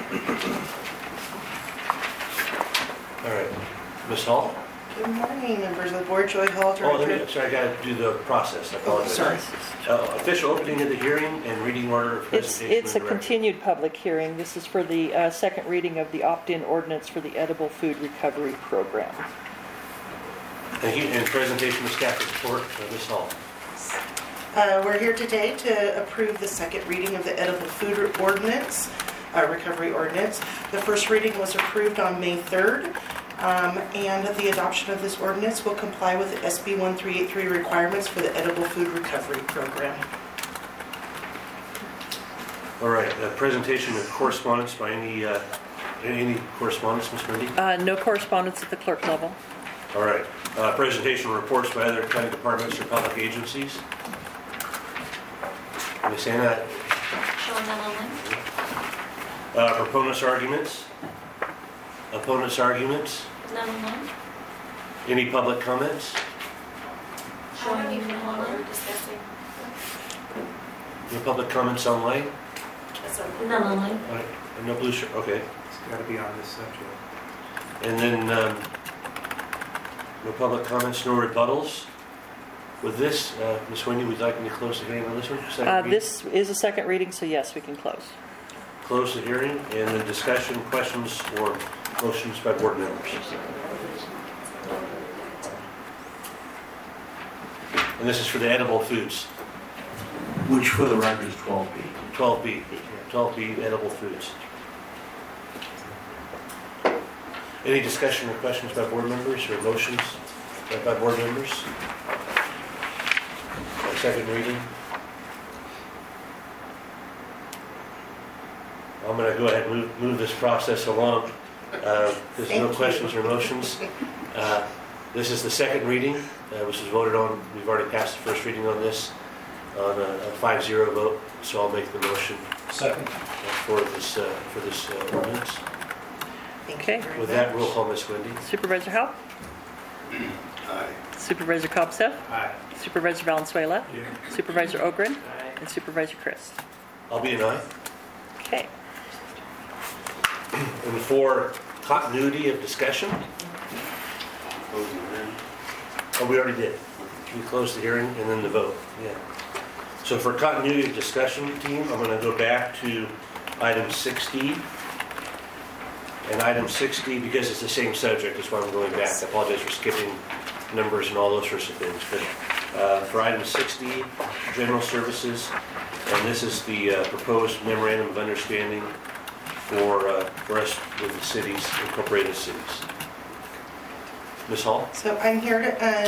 All right. Ms. Hall? Good morning, members of the board. Joy Hall, Director. Sorry, I got to do the process. I apologize. Sorry. Official opening of the hearing and reading order of presentation. It's a continued public hearing. This is for the second reading of the opt-in ordinance for the Edible Food Recovery Program. Thank you. And presentation of staff report, Ms. Hall. We're here today to approve the second reading of the edible food ordinance, recovery ordinance. The first reading was approved on May 3rd, and the adoption of this ordinance will comply with the SB 1383 requirements for the edible food recovery program. All right. Presentation of correspondence by any correspondence, Ms. Mindy? No correspondence at the clerk level. All right. Presentation reports by other county departments or public agencies. Ms. Anna? Showing none online. Proponents' arguments? Opponents' arguments? None online. Any public comments? Showing even online. Discussing. No public comments online? None online. All right. No blue shirt. Okay. It's got to be on this subject. And then no public comments, no rebuttals. With this, Ms. Wendy, would you like me to close the hearing on this one? This is a second reading, so yes, we can close. Close the hearing, and then discussion, questions, or motions by board members. And this is for the edible foods. Which for the record is 12B. 12B. 12B, edible foods. Any discussion or questions by board members or motions by board members? Second reading. I'm going to go ahead and move this process along. There's no questions or motions. This is the second reading, which was voted on. We've already passed the first reading on this on a 5-0 vote, so I'll make the motion. Second. For this ordinance. Okay. With that, roll call, Ms. Wendy. Supervisor Howell? Aye. Supervisor Kobsev? Aye. Supervisor Valenzuela? Yeah. Supervisor Ogren? Aye. And Supervisor Christ. I'll be an aye. Okay. And for continuity of discussion, oh, we already did. We closed the hearing and then the vote. Yeah. So for continuity of discussion, team, I'm going to go back to item 6D. And item 6D, because it's the same subject, is why I'm going back. I apologize for skipping numbers and all those sorts of things. But for item 6D, general services, and this is the proposed memorandum of understanding for us with the cities, incorporated cities. Ms. Hall? So I'm here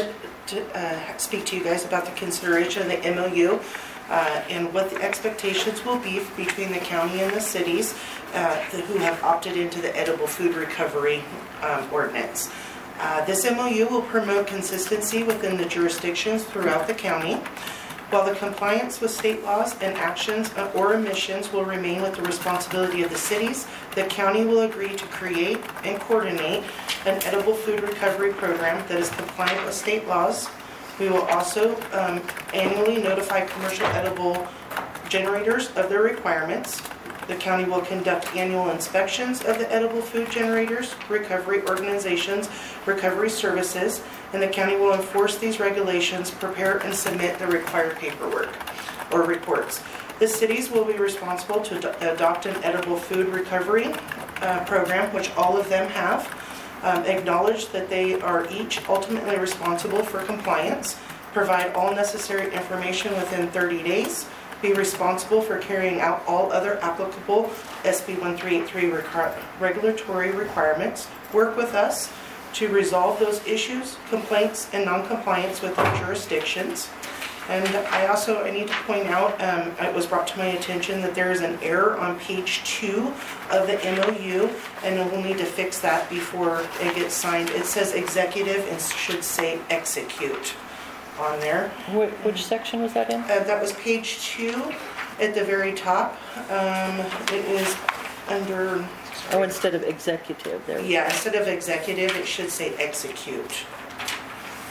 to speak to you guys about the consideration of the MOU and what the expectations will be between the county and the cities who have opted into the edible food recovery ordinance. This MOU will promote consistency within the jurisdictions throughout the county. While the compliance with state laws and actions or omissions will remain with the responsibility of the cities, the county will agree to create and coordinate an edible food recovery program that is compliant with state laws. We will also annually notify commercial edible generators of their requirements. The county will conduct annual inspections of the edible food generators, recovery organizations, recovery services, and the county will enforce these regulations, prepare and submit the required paperwork or reports. The cities will be responsible to adopt an edible food recovery program, which all of them have. Acknowledge that they are each ultimately responsible for compliance, provide all necessary information within 30 days, be responsible for carrying out all other applicable SB 1383 regulatory requirements, work with us to resolve those issues, complaints, and non-compliance with our jurisdictions. And I need to point out, it was brought to my attention that there is an error on page 2 of the MOU, and we'll need to fix that before it gets signed. It says executive and should say execute on there. Which section was that in? That was page 2 at the very top. It is under... Oh, instead of executive there. Yeah, instead of executive, it should say execute.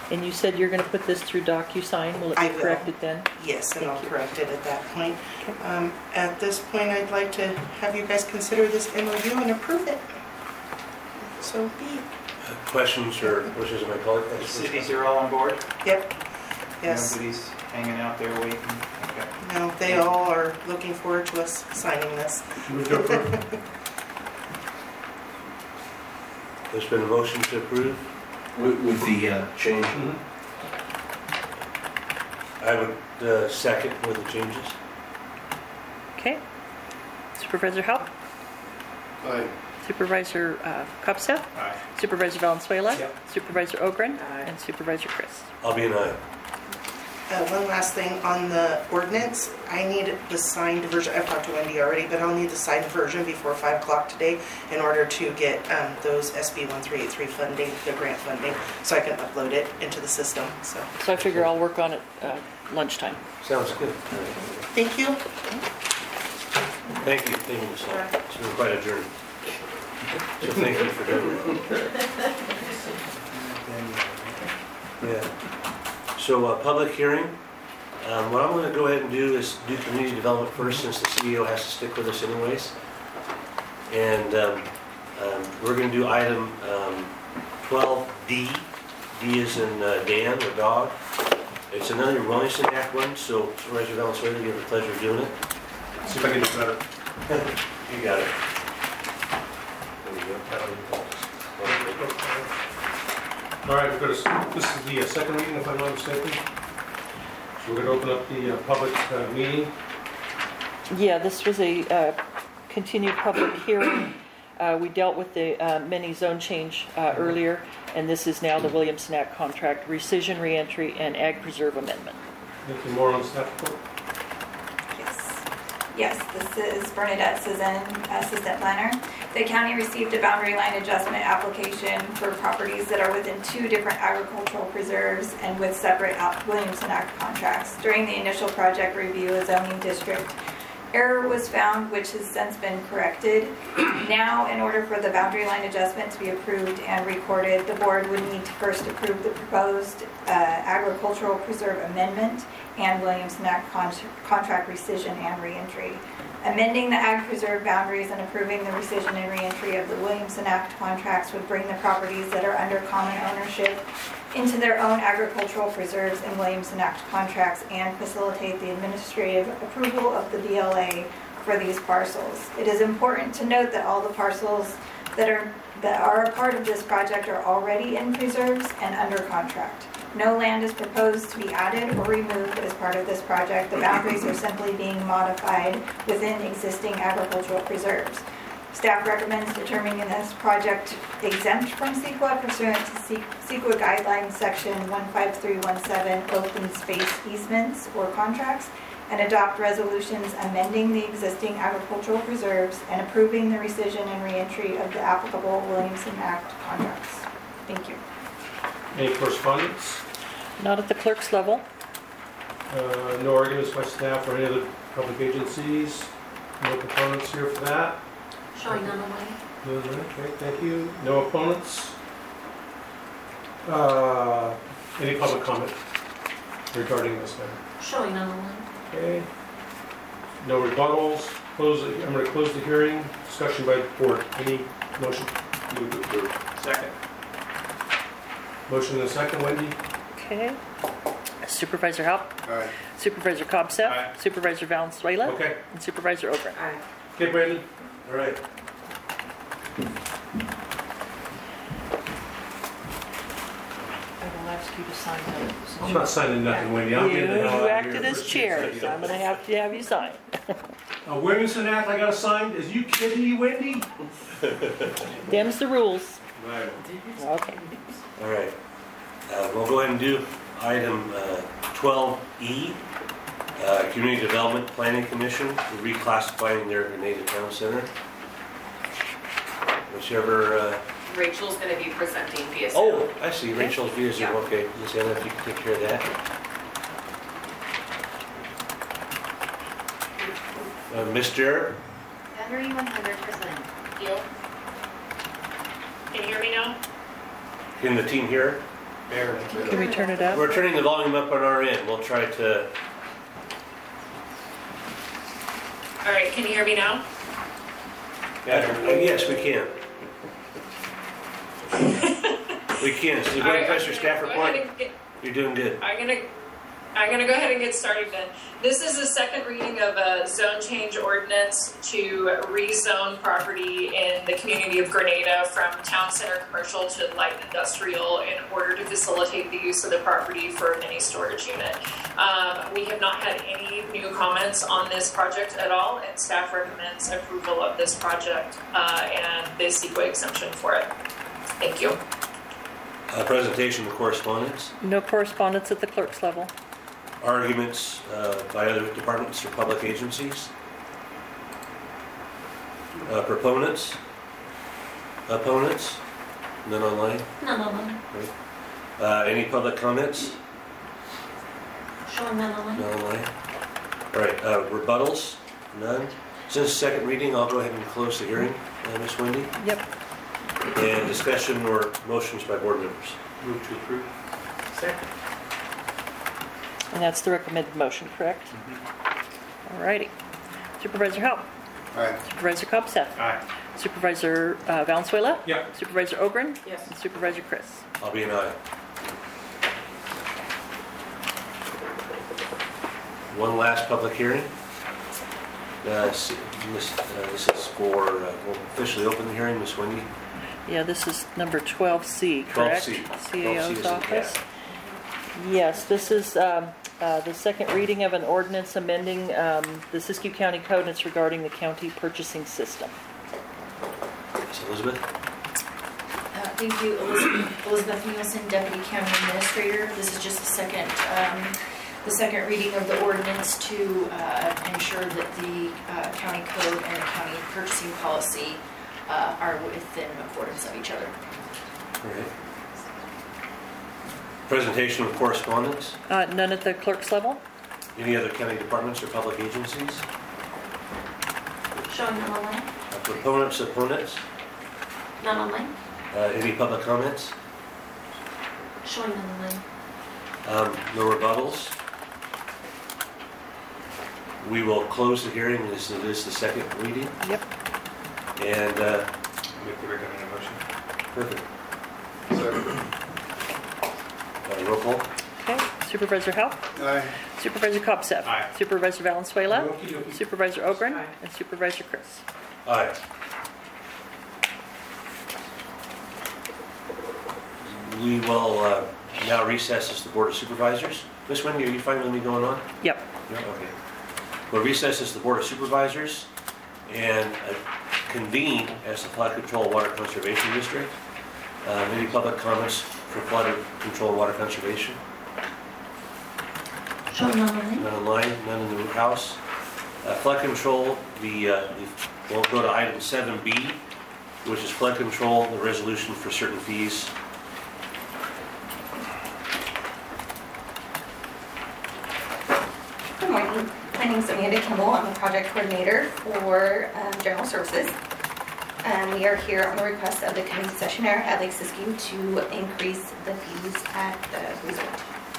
And you said you're going to put this through DocuSign. Will it I be will. corrected then? Yes, and I'll Thank you. correct it at that point. Okay. At this point, I'd like to have you guys consider this MOU and approve it. So be it. Questions or wishes of my colleague? The cities are all on board? Yep. Yes. Nobody's hanging out there waiting? Okay. No, they all are looking forward to us signing this. Move to approve. There's been a motion to approve. With the change. I would second with the changes. Okay. Supervisor Halp? Aye. Supervisor Copsa? Aye. Supervisor Valenzuela? Yep. Supervisor Ogren? Aye. And Supervisor Chris? I'll be an aye. One last thing on the ordinance, I need the signed version. I've talked to Wendy already, but I'll need the signed version before 5 o'clock today in order to get those SB 1383 funding, the grant funding, so I can upload it into the system. So, So I figure I'll work on it lunchtime. Sounds good. thank you. Thank you, Ms. Hall. It's been quite a journey. So thank you for doing that. Yeah. So public hearing. What I'm going to go ahead and do is do community development first, since the CEO has to stick with us anyways. And we're going to do item 12D. D is in Dan, or dog. It's another Williamson Act one, so Supervisor Valenzuela, you have the pleasure of doing it. See if I can do better. You got it. All right, this is the second reading, if I'm not mistaken. So we're going to open up the public meeting. Yeah, this was a continued public hearing. We dealt with the mini zone change earlier, and this is now the Williamson Act contract rescission, reentry, and ag preserve amendment. Anything more on staff report? Yes, this is Bernadette Cizan, Assistant Planner. The county received a boundary line adjustment application for properties that are within 2 different agricultural preserves and with separate Williamson Act contracts. During the initial project review, a zoning district error was found, which has since been corrected. Now, in order for the boundary line adjustment to be approved and recorded, the board would need to first approve the proposed agricultural preserve amendment and Williamson Act contract rescission and reentry. Amending the ag preserve boundaries and approving the rescission and reentry of the Williamson Act contracts would bring the properties that are under common ownership into their own agricultural preserves and Williamson Act contracts and facilitate the administrative approval of the BLA for these parcels. It is important to note that all the parcels that are a part of this project are already in preserves and under contract. No land is proposed to be added or removed as part of this project. The boundaries are simply being modified within existing agricultural preserves. Staff recommends determining this project exempt from CEQA pursuant to CEQA Guidelines Section 15317, open space easements or contracts, and adopt resolutions amending the existing agricultural preserves and approving the rescission and reentry of the applicable Williamson Act contracts. Thank you. Any correspondence? Not at the clerk's level. No arguments by staff or any other public agencies? No components here for that? Showing none on mine. Okay, thank you. No opponents? Any public comment regarding this matter? Showing none on mine. Okay. No rebuttals. I'm going to close the hearing. Discussion by the board. Any motion? Move to approve. Second. Motion and a second, Wendy? Okay. Supervisor Halp? Aye. Supervisor Copsa? Aye. Supervisor Valenzuela? Okay. And Supervisor Ogren? Okay, Brandon? All right. I will ask you to sign that. I'm not signing nothing, Wendy. I'm getting the hell out You of acted here as for chair, 2 so I'm going to have you sign. Williamson Act, I got to sign? Is you kidding me, Wendy? Them's the rules. Right. Okay. All right. We'll go ahead and do item 12E, Community Development Planning Commission, reclassifying their native town center. Whichever, Rachel's going to be presenting via Zoom. oh, I see, Rachel's via Zoom, Yeah. okay. Ms. Anna, if you can take care of that. Mr. Battery 100%. Deal. Can you hear me now? Can the team hear? Barely. Can we turn it up? We're turning the volume up on our end. We'll try to, All right, can you hear me now? yes, we can. We can. So you go ahead and press your staff Go ahead report. and get- You're doing good. I'm gonna go ahead and get started then. This is the second reading of a zone change ordinance to rezone property in the community of Grenada from town center commercial to light industrial in order to facilitate the use of the property for a mini storage unit. We have not had any new comments on this project at all, and staff recommends approval of this project and the CEQA exemption for it. Thank you. Presentation of correspondence, No correspondence at the clerk's level. arguments by other departments or public agencies. Proponents, opponents, none online. None online. Any public comments? Showing none online. None online. All right, rebuttals, none. Since second reading, I'll go ahead and close the hearing, Ms. Wendy. Yep. And discussion or motions by board members. Move to approve. Second. And that's the recommended motion, correct? All righty. Supervisor Hou. Aye. Supervisor Copseth. Aye. Supervisor Valenzuela. Yeah. Supervisor Ogren. Yes. And Supervisor Chris. I'll be an aye. One last public hearing. This is for, we'll officially open the hearing, Ms. Wendy. Yeah, this is number 12C, correct? 12C. 12C CAO's is in office. cat. Yes, this is the second reading of an ordinance amending the Siskiyou County Code, and it's regarding the county purchasing system. Ms. Elizabeth? Thank you, Elizabeth Nielsen, Deputy County Administrator. This is just the second reading of the ordinance to ensure that the county code and the county purchasing policy are within accordance of each other. All right. Presentation of correspondence. None at the clerk's level? Any other county departments or public agencies? Showing none online. Proponents, opponents? None online. Any public comments? Showing none online. No rebuttals. We will close the hearing. This is the second reading. Yep. And, Make the recommended motion. perfect. Second. Roll call. Okay. Supervisor Hou. Aye. Supervisor Copseth. Aye. Supervisor Valenzuela. Okey-dokey. Supervisor Ogren. Aye. And Supervisor Chris. Aye. We will now recess as the Board of Supervisors. Ms. Wendy, are you fine with me going on? Yep. Yeah, okay. We'll recess as the Board of Supervisors and convene as the Flood Control Water Conservation District. Any public comments for flood control and water conservation? Showing none online. None online, none in the house. Flood control, we'll go to item 7B, which is flood control, the resolution for certain fees. Good morning. My name is Amanda Kimball. I'm the project coordinator for General Services. We are here on the request of the county concessionaire at Lake Siskiyou to increase the fees at the resort.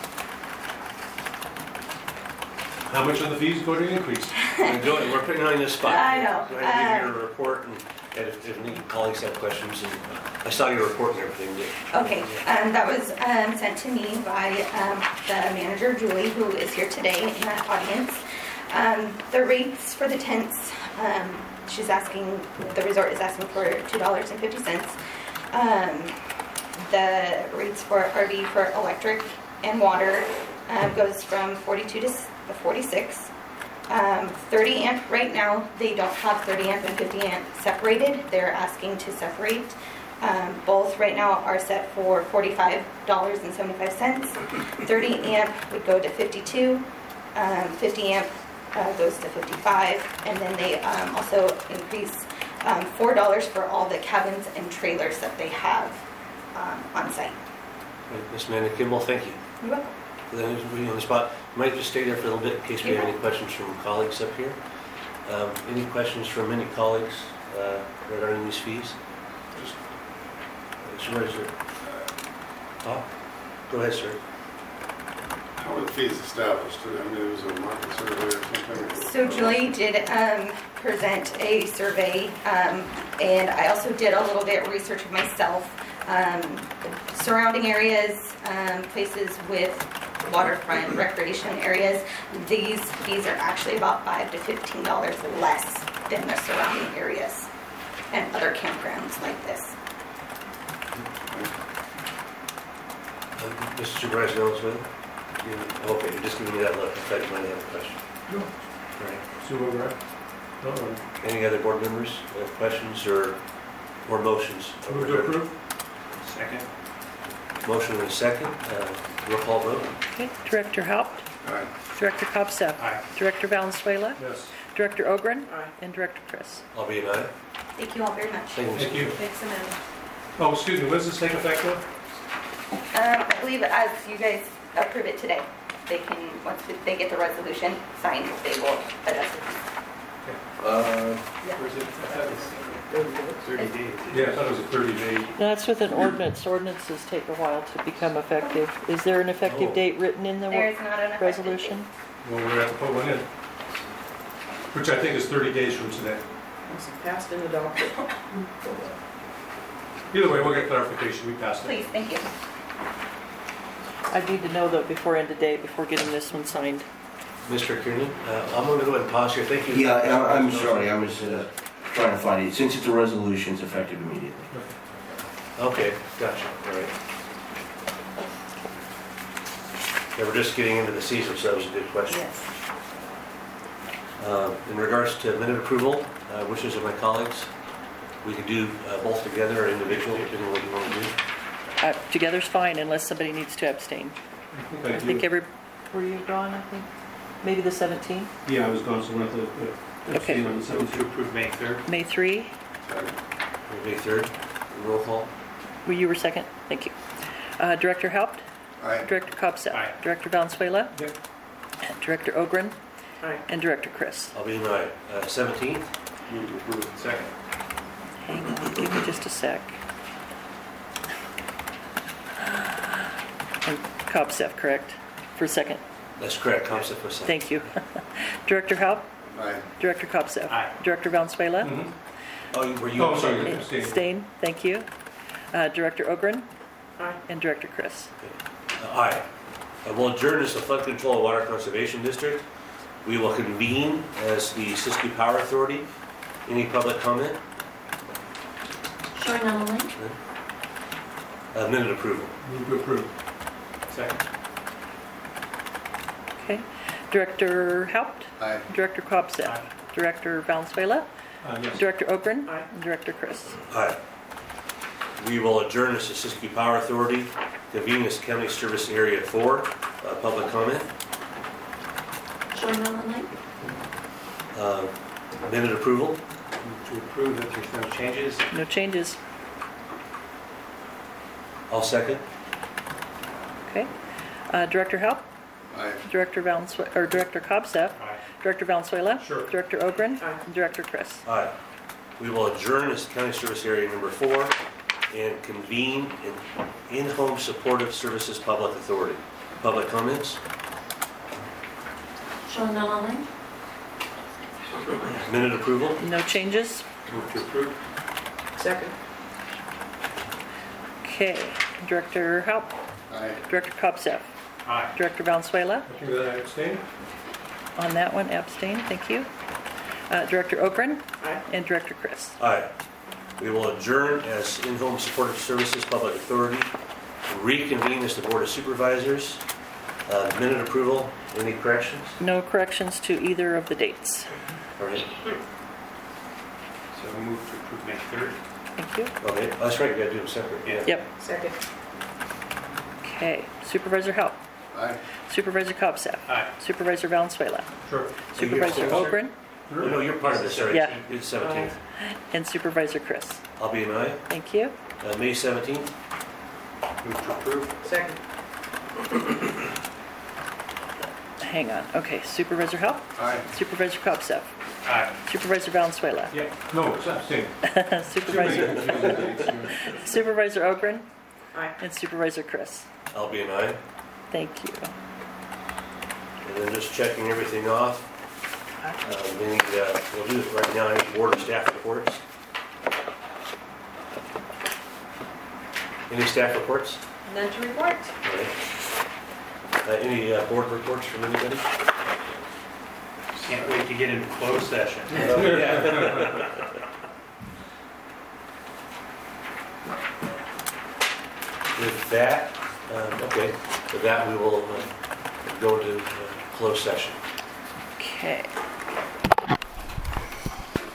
How much are the fees going to increase? We're putting you on the spot. I know. Go ahead and give your report, and if any colleagues have questions, and I saw your report and everything. Okay, that was sent to me by the manager, Julie, who is here today in that audience. The rates for the tents, the resort is asking for $2.50. The rates for RV for electric and water goes from 42 to 46. 30 amp, right now, they don't have 30 amp and 50 amp separated. They're asking to separate. Both right now are set for $45.75. 30 amp would go to 52. 50 amp goes to 55. And then they also increase $4 for all the cabins and trailers that they have on site. Ms. Amanda Kimball, thank you. You're welcome. Then we'll be on the spot. You might just stay there for a little bit in case we have any questions from colleagues up here. Any questions from any colleagues regarding these fees? Supervisor Top? Go ahead, sir. How were the fees established? I mean, it was a market survey or something? So Julie did present a survey, and I also did a little bit of research of myself. Surrounding areas, places with waterfront recreation areas, these fees are actually about $5 to $15 less than the surrounding areas and other campgrounds like this. Mr. Supervisor Ellsworth? Okay, you're just giving me that look. I thought you might have a question. No. All right. See where we're at? No, Any other board members have questions or motions? move to approve? Second. Motion and a second. Roll call vote. Okay, Director Haupt, Aye. Director Cobsteff, Aye. Director Valenzuela, Yes. Director Ogren, Aye. and Director Chris. I'll be an aye. Thank you all very much. Thank you. Thanks, Amanda. Oh, excuse me, when does this take effect now? I believe as you guys approve it today, they can, once they get the resolution signed, they will adjust it. Where's it? I thought it was 30 days. Yeah, I thought it was a 30-day. That's with an ordinance. Ordinances take a while to become effective. Is there an effective Oh. date written in the There is not an effective date. resolution? Well, we're going to have to put one in, which I think is 30 days from today. It's passed and adopted. Either way, we'll get clarification. We passed it. Please, thank you. I need to know though before end of day, before getting this one signed. Mr. Kiernan, I'm going to go ahead and pause here. Thank you. Yeah, I'm sorry, I was trying to find it. Since it's a resolution, it's effective immediately. Okay, gotcha. All right. Yeah, we're just getting into the season, so that was a good question. Yes. In regards to minute approval, wishes of my colleagues, we could do both together or individually, depending on what you want to do. Together's fine unless somebody needs to abstain. I think were you gone, I think? Maybe the 17th? Yeah, I was gone, so we'll have to Okay. abstain on the So to 17th. approve May 3rd. May 3? May 3rd, roll call. Well, you were second? Thank you. Director Haupt, Aye. Director Cobsteff, Aye. Director Valenzuela, Yep. Director Ogren, Aye. and Director Chris. I'll be an aye. 17th, Move to approve. Second. Hang on, give me just a sec. And Cobsteff, correct? For a second. that's correct, concept for a second. Thank you. Director Haupt, Aye. Director Cobsteff, Aye. Director Valenzuela, Mhm. Oh, were you? Oh, sorry. Abstain. abstain, thank you. Director Ogren, Aye. and Director Chris. Aye. We'll adjourn as the Flood Control and Water Conservation District. We will convene as the Siskiyou Power Authority. Any public comment? Showing on the link? Minute approval. Move to approve. Second. Okay. Director Haupt, Aye. Director Cobsteff, Aye. Director Valenzuela, Yes. Director Ogren, Aye. and Director Chris. Aye. We will adjourn as the Siskiyou Power Authority, convene as County Service Area 4. Public comment. Showing on the link? Minute approval. Move to approve if there's no changes. No changes. I'll second. Okay. Director Haupt, Aye. Director Valenzuela, or Director Cobsteff, Aye. Director Valenzuela, Sure. Director Ogren, Aye. and Director Chris. Aye. We will adjourn as County Service Area number 4 and convene in-home supportive services public authority. Public comments. Showing on the link? Minute approval. No changes. Move to approve. Second. Okay. Director Haupt, Aye. Director Cobsteff, Aye. Director Valenzuela. Okay, then I abstain. On that one, abstain, thank you. Director Ogren, Aye. and Director Chris. Aye. We will adjourn as in-home supportive services public authority. Reconvene as the Board of Supervisors. Minute approval. Any corrections? No corrections to either of the dates. All right. So move to approve May 3rd. Thank you. Okay. That's right. You got to do them separate. Yeah. Yep. Second. Okay. Supervisor Haupt, Aye. Supervisor Cobsteff, Aye. Supervisor Valenzuela, Sure. Supervisor still- Ogren, Oh, no, you're part of this, sorry. Yeah. It's 17th. and Supervisor Chris. I'll be an aye. Thank you. May 17th. Move to approve. Second. Hang on. Okay. Supervisor Haupt, Aye. Supervisor Cobsteff, Aye. Supervisor Valenzuela, Yeah. No, it's abstain. Supervisor Ogren, Aye. and Supervisor Chris. I'll be an aye. Thank you. And then just checking everything off. We'll do it right now, any board or staff reports. Any staff reports? None to report. All right. Any board reports from anybody? Can't wait to get into closed session. Yeah. With that, we will go to closed session. Okay.